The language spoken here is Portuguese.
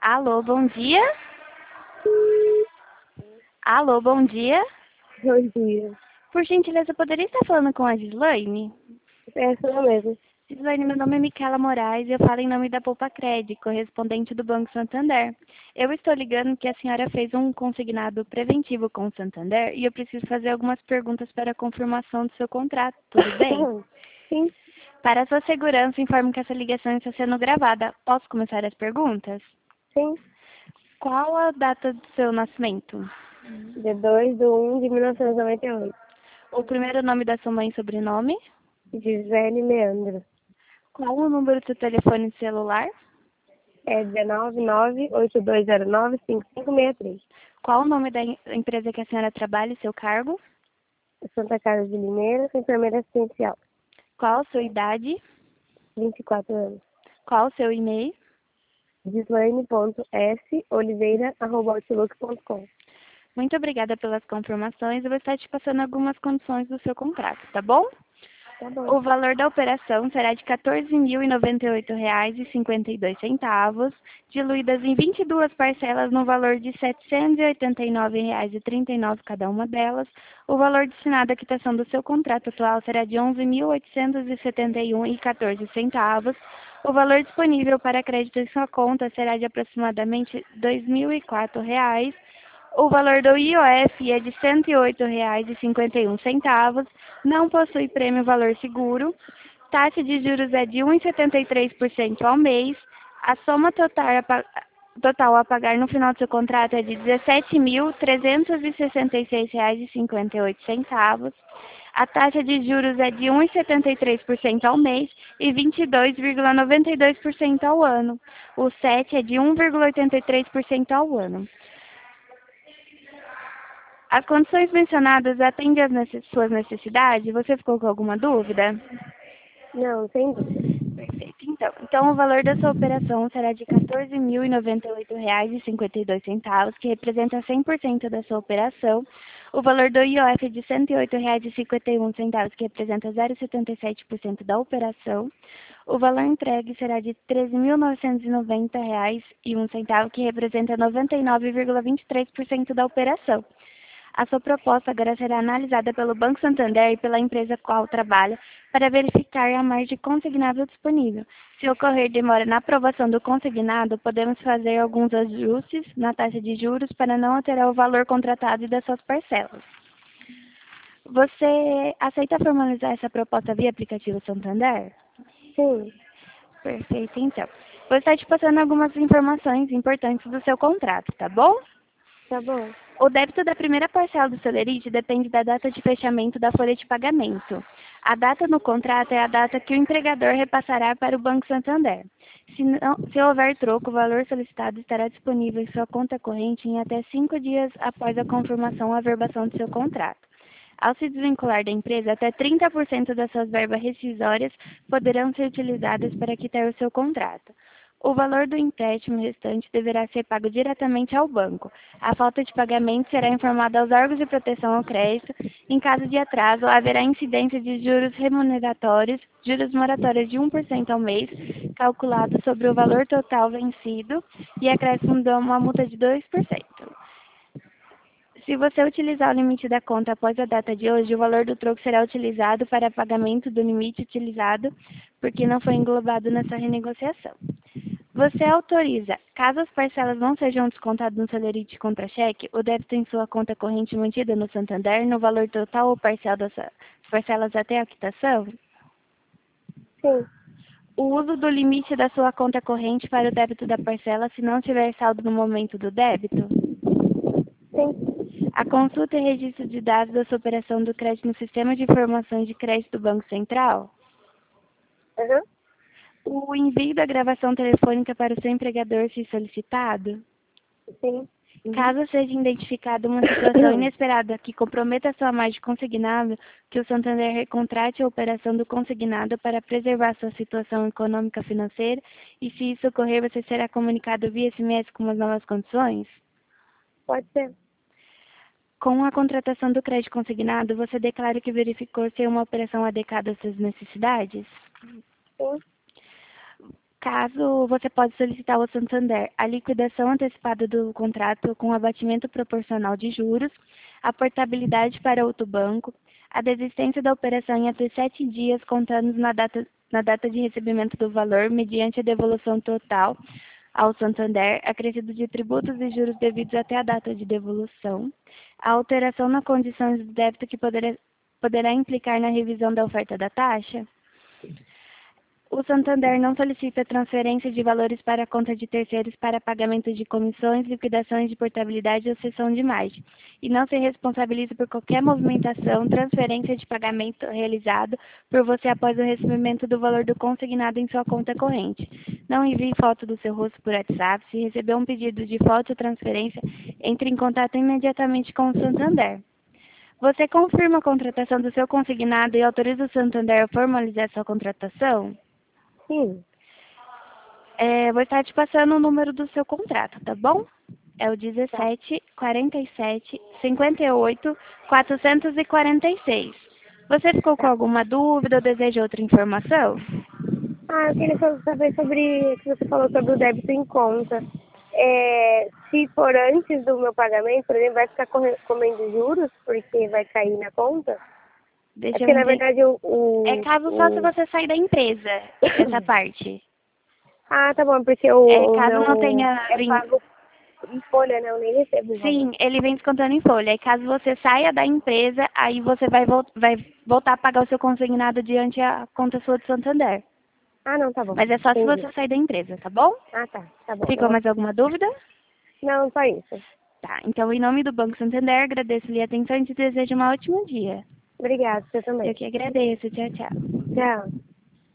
Alô, bom dia? Alô, bom dia? Bom dia. Por gentileza, poderia estar falando com a Gislaine? É isso mesmo. Gislaine, meu nome é Micaela Moraes e eu falo em nome da Poupa Cred, correspondente do Banco Santander. Eu estou ligando que a senhora fez um consignado preventivo com o Santander e eu preciso fazer algumas perguntas para a confirmação do seu contrato, tudo bem? Sim, Para a sua segurança, informo que essa ligação está sendo gravada. Posso começar as perguntas? sim. Qual a data do seu nascimento? Dia 2/1/1998. O primeiro nome da sua mãe e sobrenome? Gisele Leandro. Qual o número do seu telefone celular? É 19982095563. Qual o nome da empresa que a senhora trabalha e seu cargo? Santa Casa de Limeira, enfermeira assistencial. Qual a sua idade? 24 anos. Qual o seu e-mail? Gislaine.soliveira@outlook.com. Muito obrigada pelas confirmações. Eu vou estar te passando algumas condições do seu contrato, tá bom? Tá bom. O valor da operação será de R$ 14.098,52, diluídas em 22 parcelas no valor de R$ 789,39 cada uma delas. O valor destinado à quitação do seu contrato atual será de R$ 11.871,14. O valor disponível para crédito em sua conta será de aproximadamente R$ 2.004. O valor do IOF é de R$ 108,51. Não possui prêmio valor seguro. Taxa de juros é de 1,73% ao mês. A soma total a pagar no final do seu contrato é de R$ 17.366,58. A taxa de juros é de 1,73% ao mês e 22,92% ao ano. O CET é de 1,83% ao ano. As condições mencionadas atendem às suas necessidades? Você ficou com alguma dúvida? Não, sem dúvida. Perfeito. Então o valor da sua operação será de R$ 14.098,52, que representa 100% da sua operação. O valor do IOF é de R$ 108,51, que representa 0,77% da operação. O valor entregue será de R$ 13.990,01, que representa 99,23% da operação. A sua proposta agora será analisada pelo Banco Santander e pela empresa qual trabalha para verificar a margem consignável disponível. Se ocorrer demora na aprovação do consignado, podemos fazer alguns ajustes na taxa de juros para não alterar o valor contratado e das suas parcelas. Você aceita formalizar essa proposta via aplicativo Santander? Sim, Perfeito, então. Vou estar te passando algumas informações importantes do seu contrato, tá bom? tá bom. O débito da primeira parcela do Celerite depende da data de fechamento da folha de pagamento. A data no contrato é a data que o empregador repassará para o Banco Santander. Se houver troco, o valor solicitado estará disponível em sua conta corrente em até 5 dias após a confirmação ou averbação do seu contrato. Ao se desvincular da empresa, até 30% das suas verbas rescisórias poderão ser utilizadas para quitar o seu contrato. O valor do empréstimo restante deverá ser pago diretamente ao banco. A falta de pagamento será informada aos órgãos de proteção ao crédito. Em caso de atraso, haverá incidência de juros remuneratórios, juros moratórios de 1% ao mês, calculado sobre o valor total vencido, e acréscimo de uma multa de 2%. Se você utilizar o limite da conta após a data de hoje, o valor do troco será utilizado para pagamento do limite utilizado, porque não foi englobado nessa renegociação. Você autoriza, caso as parcelas não sejam descontadas no Celerite contra-cheque, o débito em sua conta corrente mantida no Santander no valor total ou parcial das parcelas até a quitação? Sim, O uso do limite da sua conta corrente para o débito da parcela se não tiver saldo no momento do débito? sim. A consulta e registro de dados da sua operação do crédito no Sistema de Informações de Crédito do Banco Central? Uhum. O envio da gravação telefônica para o seu empregador se solicitado? Sim. Caso seja identificada uma situação inesperada que comprometa a sua margem consignada, que o Santander recontrate a operação do consignado para preservar sua situação econômica financeira e, se isso ocorrer, você será comunicado via SMS com as novas condições? Pode ser. Com a contratação do crédito consignado, você declara que verificou ser uma operação adequada às suas necessidades? Sim. Caso você pode solicitar ao Santander a liquidação antecipada do contrato com abatimento proporcional de juros, a portabilidade para outro banco, a desistência da operação em até 7 dias contando na data de recebimento do valor, mediante a devolução total ao Santander, acrescido de tributos e juros devidos até a data de devolução, a alteração nas condições do débito que poderá implicar na revisão da oferta da taxa. O Santander não solicita transferência de valores para a conta de terceiros para pagamento de comissões, liquidações de portabilidade ou cessão de margem, e não se responsabiliza por qualquer movimentação, transferência de pagamento realizado por você após o recebimento do valor do consignado em sua conta corrente. Não envie foto do seu rosto por WhatsApp. Se receber um pedido de foto ou transferência, entre em contato imediatamente com o Santander. Você confirma a contratação do seu consignado e autoriza o Santander a formalizar sua contratação? Sim. Vou estar te passando o número do seu contrato, tá bom? É o 17 47 58 446. Você ficou com Tá. alguma dúvida ou deseja outra informação? Eu queria saber sobre o que você falou sobre o débito em conta. Se for antes do meu pagamento, por exemplo, vai ficar comendo juros porque vai cair na conta? É Deixa eu porque, na entender. verdade, É caso só se você sair da empresa, essa parte. Tá bom, porque o Caso não meu tenha é vindo. pago em folha, né? Eu nem recebo o valor. Sim, ele vem descontando em folha. E caso você saia da empresa, aí você vai voltar a pagar o seu consignado diante a conta sua do Santander. Não, tá bom. Mas é só se Entendi. você sair da empresa, tá bom? Tá bom. Ficou mais alguma dúvida? Não, só isso. Tá, então em nome do Banco Santander, agradeço-lhe a atenção e te desejo um ótimo dia. Obrigada, você também. Eu que agradeço. Tchau, tchau. Tchau.